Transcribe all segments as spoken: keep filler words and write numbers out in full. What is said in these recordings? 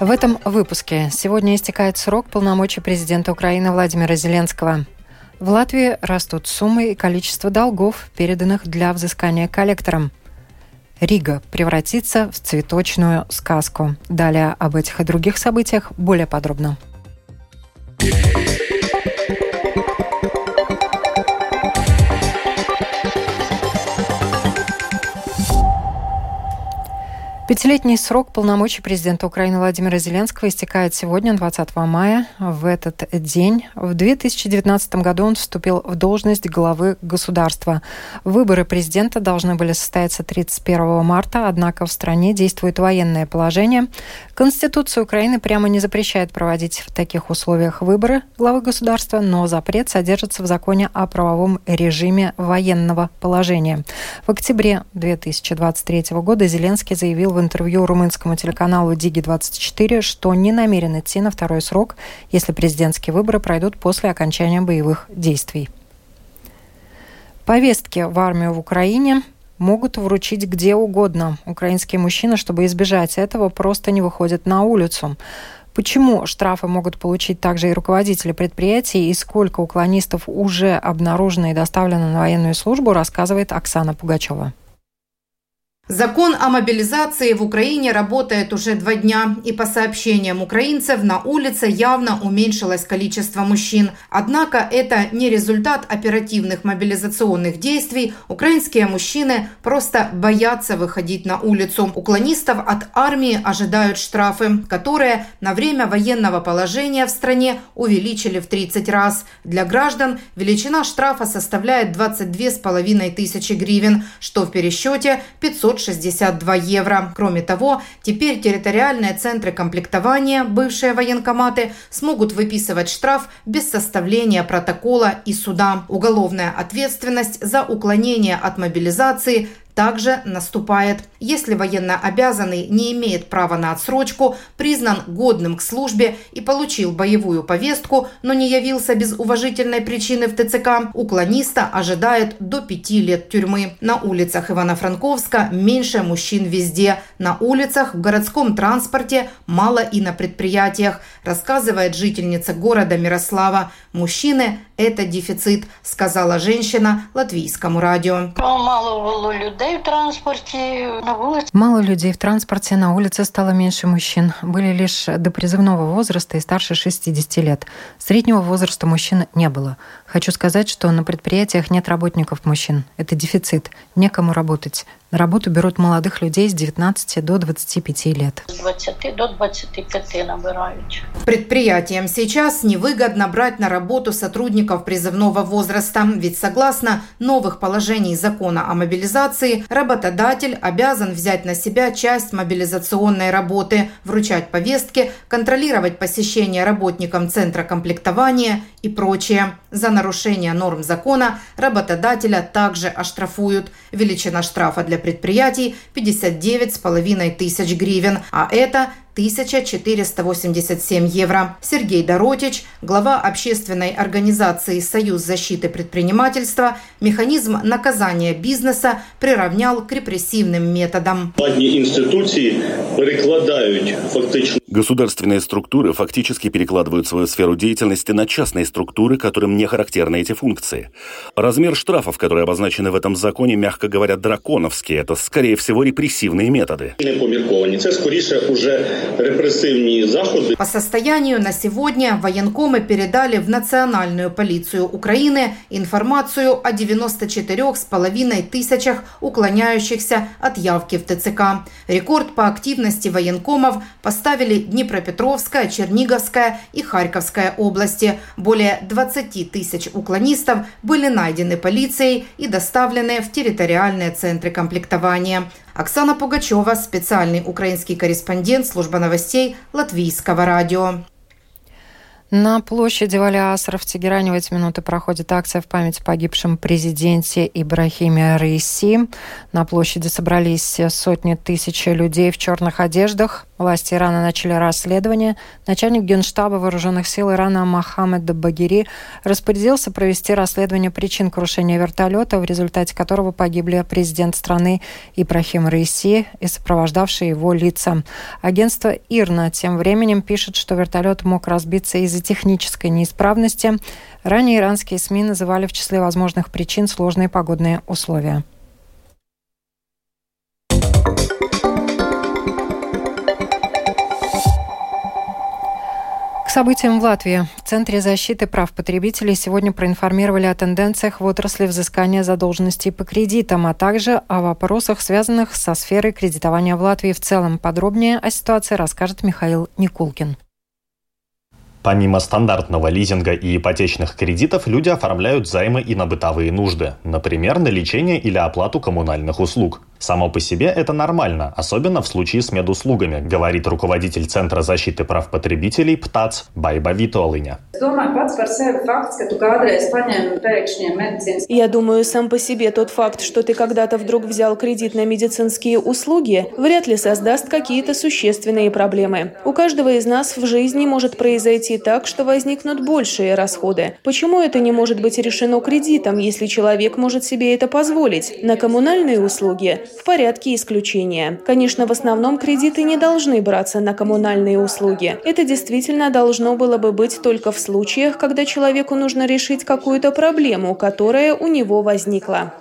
В этом выпуске сегодня истекает срок полномочий президента Украины Владимира Зеленского. В Латвии растут суммы и количество долгов, переданных для взыскания коллекторам. Рига превратится в цветочную сказку. Далее об этих и других событиях более подробно. Пятилетний срок полномочий президента Украины Владимира Зеленского истекает сегодня, двадцатого мая. В этот день, в две тысячи девятнадцатом году, он вступил в должность главы государства. Выборы президента должны были состояться тридцать первого марта, однако в стране действует военное положение. Конституция Украины прямо не запрещает проводить в таких условиях выборы главы государства, но запрет содержится в законе о правовом режиме военного положения. В октябре две тысячи двадцать третьего года Зеленский заявил в интервью румынскому телеканалу Диги двадцать четыре, что не намерен идти на второй срок, если президентские выборы пройдут после окончания боевых действий. Повестки в армию в Украине могут вручить где угодно. Украинские мужчины, чтобы избежать этого, просто не выходят на улицу. Почему штрафы могут получить также и руководители предприятий, и сколько уклонистов уже обнаружено и доставлено на военную службу, рассказывает Оксана Пугачева. Закон о мобилизации в Украине работает уже два дня, и по сообщениям украинцев на улице явно уменьшилось количество мужчин. Однако это не результат оперативных мобилизационных действий. Украинские мужчины просто боятся выходить на улицу. Уклонистов от армии ожидают штрафы, которые на время военного положения в стране увеличили в тридцать раз. Для граждан величина штрафа составляет двадцать две с половиной тысячи гривен, что в пересчете пятьсот шестьдесят два евро. Кроме того, теперь территориальные центры комплектования, бывшие военкоматы, смогут выписывать штраф без составления протокола и суда. Уголовная ответственность за уклонение от мобилизации также наступает. Если военнообязанный не имеет права на отсрочку, признан годным к службе и получил боевую повестку, но не явился без уважительной причины в ТЦК, уклониста ожидает до пяти лет тюрьмы. На улицах Ивано-Франковска меньше мужчин везде. На улицах, в городском транспорте мало и на предприятиях, рассказывает жительница города Мирослава. Мужчины – это дефицит, сказала женщина латвийскому радио. Мало людей в транспорте, на улице. Мало людей в транспорте, на улице стало меньше мужчин. Были лишь до призывного возраста и старше шестидесяти лет. Среднего возраста мужчин не было. Хочу сказать, что на предприятиях нет работников мужчин. Это дефицит. Некому работать. На работу берут молодых людей с девятнадцати до двадцати пяти лет. С двадцати до двадцати пяти набирают. Предприятиям сейчас невыгодно брать на работу сотрудников призывного возраста, ведь согласно новых положений закона о мобилизации, работодатель обязан взять на себя часть мобилизационной работы, вручать повестки, контролировать посещение работникам центра комплектования и прочее. За нарушение норм закона работодателя также оштрафуют. Величина штрафа для предприятий – пятьдесят девять с половиной тысяч гривен, а это тысяча четыреста восемьдесят семь евро. Сергей Доротич, глава общественной организации «Союз защиты предпринимательства», механизм наказания бизнеса приравнял к репрессивным методам. Институции перекладают фактически. Государственные структуры фактически перекладывают свою сферу деятельности на частные структуры, которым не характерны эти функции. Размер штрафов, которые обозначены в этом законе, мягко говоря, драконовские. Это, скорее всего, репрессивные методы. Не помірковані. Це скоріше уже репрессивные заходы. По состоянию на сегодня военкомы передали в Национальную полицию Украины информацию о девяноста четырёх с половиной тысячах уклоняющихся от явки в ТЦК. Рекорд по активности военкомов поставили Днепропетровская, Черниговская и Харьковская области. Более двадцати тысяч уклонистов были найдены полицией и доставлены в территориальные центры комплектования. Оксана Пугачева, специальный украинский корреспондент, служба новостей Латвийского радио. На площади Вали-Аср в Тегеране в эти минуты проходит акция в память о погибшем президенте Ибрахиме Раиси. На площади собрались сотни тысяч людей в черных одеждах. Власти Ирана начали расследование. Начальник Генштаба вооруженных сил Ирана Мохаммед Багири распорядился провести расследование причин крушения вертолета, в результате которого погибли президент страны Ибрахим Раиси и сопровождавшие его лица. Агентство ИРНА тем временем пишет, что вертолет мог разбиться из-за технической неисправности. Ранее иранские СМИ называли в числе возможных причин сложные погодные условия. К событиям в Латвии. В Центре защиты прав потребителей сегодня проинформировали о тенденциях в отрасли взыскания задолженностей по кредитам, а также о вопросах, связанных со сферой кредитования в Латвии в целом. Подробнее о ситуации расскажет Михаил Никулкин. Помимо стандартного лизинга и ипотечных кредитов, люди оформляют займы и на бытовые нужды, например, на лечение или оплату коммунальных услуг. Само по себе это нормально, особенно в случае с медуслугами, говорит руководитель Центра защиты прав потребителей ПТАЦ Байба Витуолиня. Я думаю, сам по себе тот факт, что ты когда-то вдруг взял кредит на медицинские услуги, вряд ли создаст какие-то существенные проблемы. У каждого из нас в жизни может произойти так, что возникнут большие расходы. Почему это не может быть решено кредитом, если человек может себе это позволить? На коммунальные услуги в порядке исключения. Конечно, в основном кредиты не должны браться на коммунальные услуги. Это действительно должно было бы быть только в случаях, когда человеку нужно решить какую-то проблему, которая у него возникла.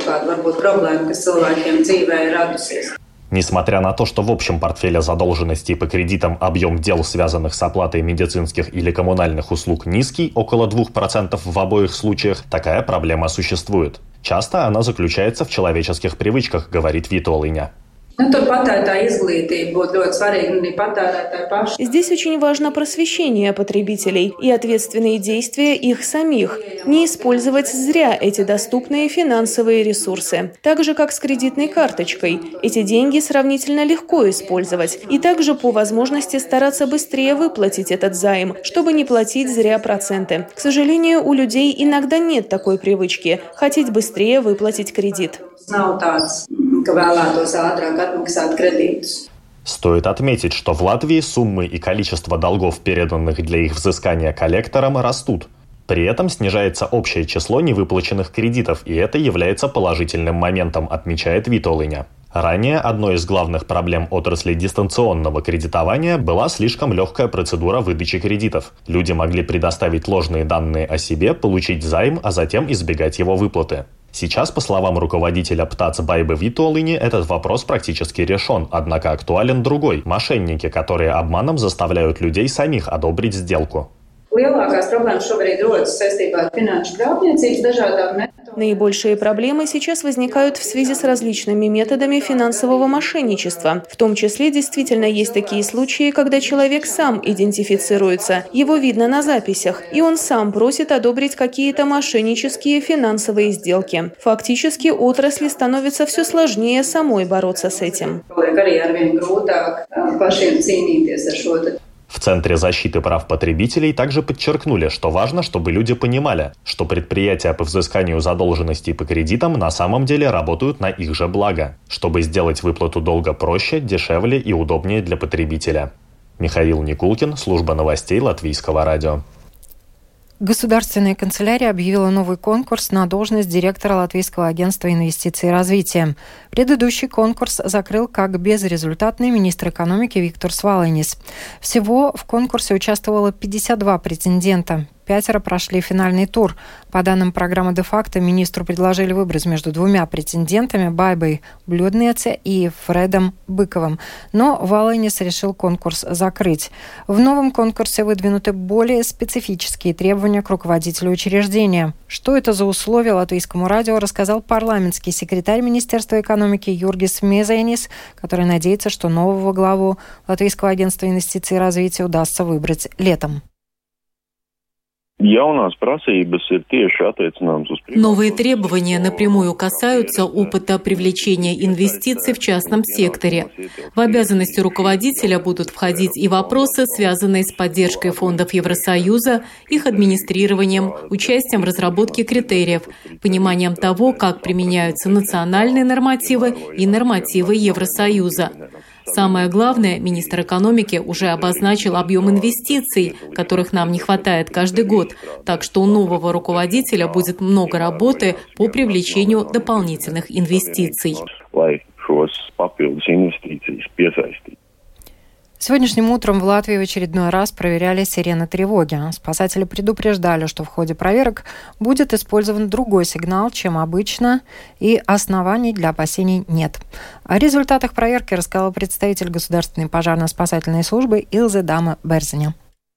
Несмотря на то, что в общем портфеле задолженностей по кредитам объем дел, связанных с оплатой медицинских или коммунальных услуг, низкий, около двух процентов в обоих случаях, такая проблема существует. Часто она заключается в человеческих привычках, говорит Витуолиня. Здесь очень важно просвещение потребителей и ответственные действия их самих. Не использовать зря эти доступные финансовые ресурсы. Так же, как с кредитной карточкой. Эти деньги сравнительно легко использовать. И также по возможности стараться быстрее выплатить этот займ, чтобы не платить зря проценты. К сожалению, у людей иногда нет такой привычки – хотеть быстрее выплатить кредит. Стоит отметить, что в Латвии суммы и количество долгов, переданных для их взыскания коллекторам, растут. При этом снижается общее число невыплаченных кредитов, и это является положительным моментом, отмечает Витуолиня. Ранее одной из главных проблем отрасли дистанционного кредитования была слишком легкая процедура выдачи кредитов. Люди могли предоставить ложные данные о себе, получить займ, а затем избегать его выплаты. Сейчас, по словам руководителя ПТАЦ Байбы Витуолини, этот вопрос практически решен, однако актуален другой – мошенники, которые обманом заставляют людей самих одобрить сделку. Наибольшие проблемы сейчас возникают в связи с различными методами финансового мошенничества. В том числе действительно есть такие случаи, когда человек сам идентифицируется, его видно на записях, и он сам просит одобрить какие-то мошеннические финансовые сделки. Фактически отрасли становится все сложнее самой бороться с этим. В Центре защиты прав потребителей также подчеркнули, что важно, чтобы люди понимали, что предприятия по взысканию задолженностей по кредитам на самом деле работают на их же благо, чтобы сделать выплату долга проще, дешевле и удобнее для потребителя. Михаил Никулкин, служба новостей Латвийского радио. Государственная канцелярия объявила новый конкурс на должность директора Латвийского агентства инвестиций и развития. Предыдущий конкурс закрыл как безрезультатный министр экономики Виктор Свалайнис. Всего в конкурсе участвовало пятьдесят два претендента. Пятеро прошли финальный тур. По данным программы «Де-факто» министру предложили выбрать между двумя претендентами Байбой Блюднеце и Фредом Быковым. Но Валайнис решил конкурс закрыть. В новом конкурсе выдвинуты более специфические требования к руководителю учреждения. Что это за условия, Латвийскому радио рассказал парламентский секретарь Министерства экономики Юргис Мезенис, который надеется, что нового главу Латвийского агентства инвестиций и развития удастся выбрать летом. Новые требования напрямую касаются опыта привлечения инвестиций в частном секторе. В обязанности руководителя будут входить и вопросы, связанные с поддержкой фондов Евросоюза, их администрированием, участием в разработке критериев, пониманием того, как применяются национальные нормативы и нормативы Евросоюза. Самое главное, министр экономики уже обозначил объем инвестиций, которых нам не хватает каждый год, так что у нового руководителя будет много работы по привлечению дополнительных инвестиций. Сегодняшним утром в Латвии в очередной раз проверяли сирены тревоги. Спасатели предупреждали, что в ходе проверок будет использован другой сигнал, чем обычно, и оснований для опасений нет. О результатах проверки рассказал представитель Государственной пожарно-спасательной службы Илзе Дама Берзиня.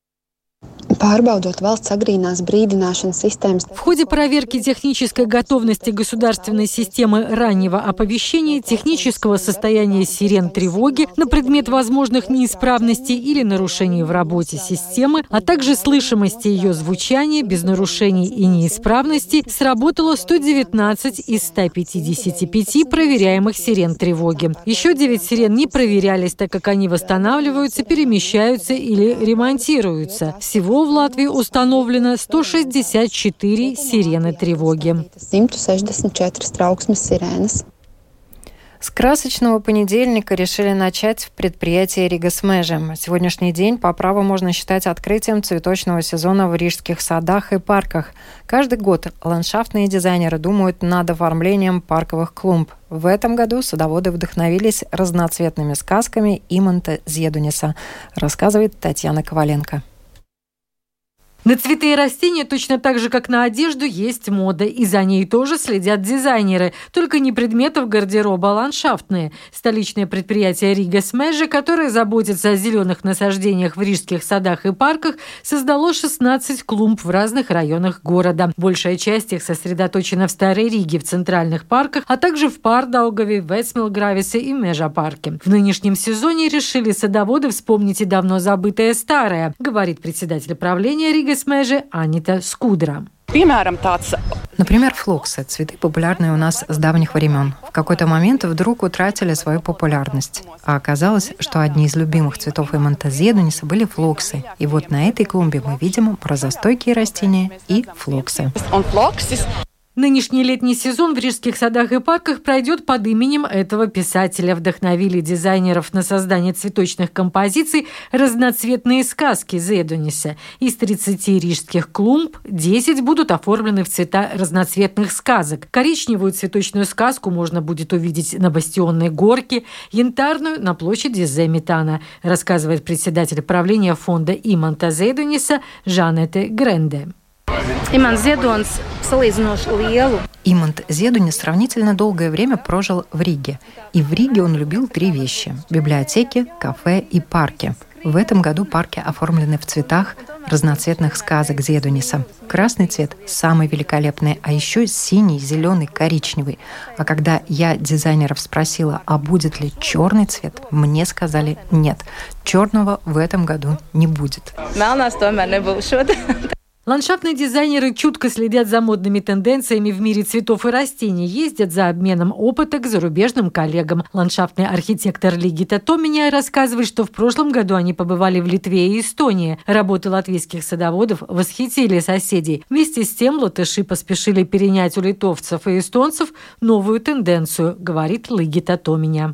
В ходе проверки технической готовности государственной системы раннего оповещения, технического состояния сирен тревоги на предмет возможных неисправностей или нарушений в работе системы, а также слышимости ее звучания без нарушений и неисправностей, сработало сто девятнадцать из ста пятидесяти пяти проверяемых сирен тревоги. Еще девять сирен не проверялись, так как они восстанавливаются, перемещаются или ремонтируются. Всего в Латвии установлено сто шестьдесят четыре сирены тревоги. С красочного понедельника решили начать в предприятии Рига Смежи. Сегодняшний день по праву можно считать открытием цветочного сезона в рижских садах и парках. Каждый год ландшафтные дизайнеры думают над оформлением парковых клумб. В этом году садоводы вдохновились разноцветными сказками Иманта Зедуниса, рассказывает Татьяна Коваленко. На цветы и растения точно так же, как на одежду, есть мода, и за ней тоже следят дизайнеры, только не предметов гардероба, а ландшафтные. Столичное предприятие Рига Смежи, которое заботится о зеленых насаждениях в рижских садах и парках, создало шестнадцать клумб в разных районах города. Большая часть их сосредоточена в Старой Риге, в центральных парках, а также в Pārdaugavе, Вестмилгрависе и Межапарке. В нынешнем сезоне решили садоводы вспомнить и давно забытое старое, говорит председатель правления Рига Смежи Анита Скудра. Например, флоксы – цветы, популярные у нас с давних времен. В какой-то момент вдруг утратили свою популярность. А оказалось, что одни из любимых цветов Иманта Зедуниса были флоксы. И вот на этой клумбе мы видим морозостойкие растения и флоксы. Нынешний летний сезон в рижских садах и парках пройдет под именем этого писателя. Вдохновили дизайнеров на создание цветочных композиций разноцветные сказки Зедуниса. Из тридцати рижских клумб десять будут оформлены в цвета разноцветных сказок. Коричневую цветочную сказку можно будет увидеть на Бастионной горке, янтарную на площади Земитана, рассказывает председатель правления фонда Иманта Зедуниса Жанете Гренде. Имант Зедунис сравнительно долгое время прожил в Риге. И в Риге он любил три вещи – библиотеки, кафе и парки. В этом году парки оформлены в цветах разноцветных сказок Зедуниса. Красный цвет самый великолепный, а еще синий, зеленый, коричневый. А когда я дизайнеров спросила, а будет ли черный цвет, мне сказали нет. Черного в этом году не будет. Ландшафтные дизайнеры чутко следят за модными тенденциями в мире цветов и растений, ездят за обменом опыта к зарубежным коллегам. Ландшафтный архитектор Лигита Томиня рассказывает, что в прошлом году они побывали в Литве и Эстонии. Работы латвийских садоводов восхитили соседей. Вместе с тем латыши поспешили перенять у литовцев и эстонцев новую тенденцию, говорит Лигита Томиня.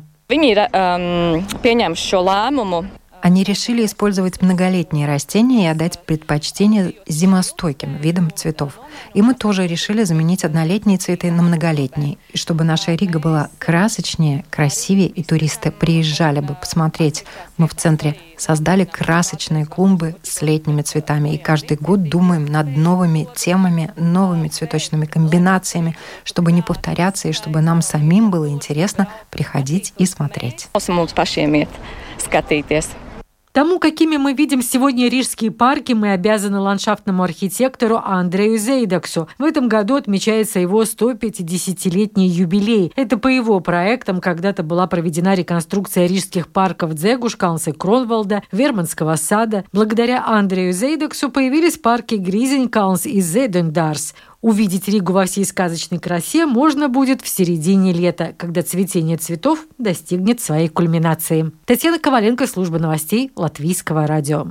Они решили использовать многолетние растения и отдать предпочтение зимостойким видам цветов. И мы тоже решили заменить однолетние цветы на многолетние. И чтобы наша Рига была красочнее, красивее, и туристы приезжали бы посмотреть. Мы в центре создали красочные клумбы с летними цветами. И каждый год думаем над новыми темами, новыми цветочными комбинациями, чтобы не повторяться и чтобы нам самим было интересно приходить и смотреть. Тому, какими мы видим сегодня рижские парки, мы обязаны ландшафтному архитектору Андрею Зейдаксу. В этом году отмечается его сто пятидесятилетний юбилей. Это по его проектам когда-то была проведена реконструкция рижских парков Дзегушкалнс и Кронвалда, Верманского сада. Благодаря Андрею Зейдаксу появились парки Гризенкалнс и Зедендарс. Увидеть Ригу во всей сказочной красе можно будет в середине лета, когда цветение цветов достигнет своей кульминации. Татьяна Коваленко, служба новостей Латвийского радио.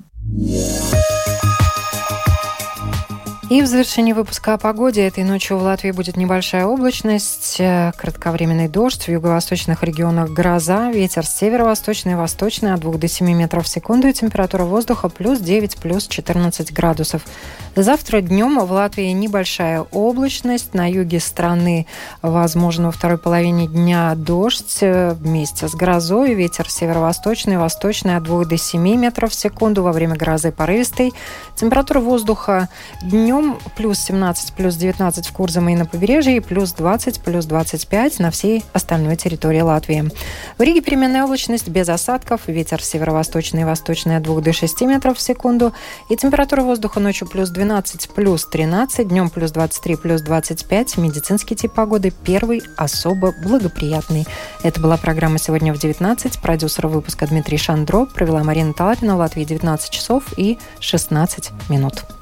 И в завершении выпуска о погоде. Этой ночью в Латвии будет небольшая облачность, кратковременный дождь, в юго-восточных регионах гроза, ветер северо-восточный и восточный от двух до семи метров в секунду и температура воздуха плюс девять, плюс четырнадцать градусов. Завтра днем в Латвии небольшая облачность, на юге страны возможно во второй половине дня дождь вместе с грозой, ветер северо-восточный и восточный от двух до семи метров в секунду, во время грозы порывистый. Температура воздуха днем плюс семнадцать, плюс девятнадцать в Курзаме и на побережье, и плюс двадцать, плюс двадцать пять на всей остальной территории Латвии. В Риге переменная облачность без осадков, ветер северо-восточный и восточный от двух до шести метров в секунду, и температура воздуха ночью плюс двенадцать, плюс тринадцать, днем плюс двадцать три, плюс двадцать пять. Медицинский тип погоды первый особо благоприятный. Это была программа «Сегодня в девятнадцать». Продюсер выпуска Дмитрий Шандро. Провела Марина Талапина. В Латвии девятнадцать часов и шестнадцать минут.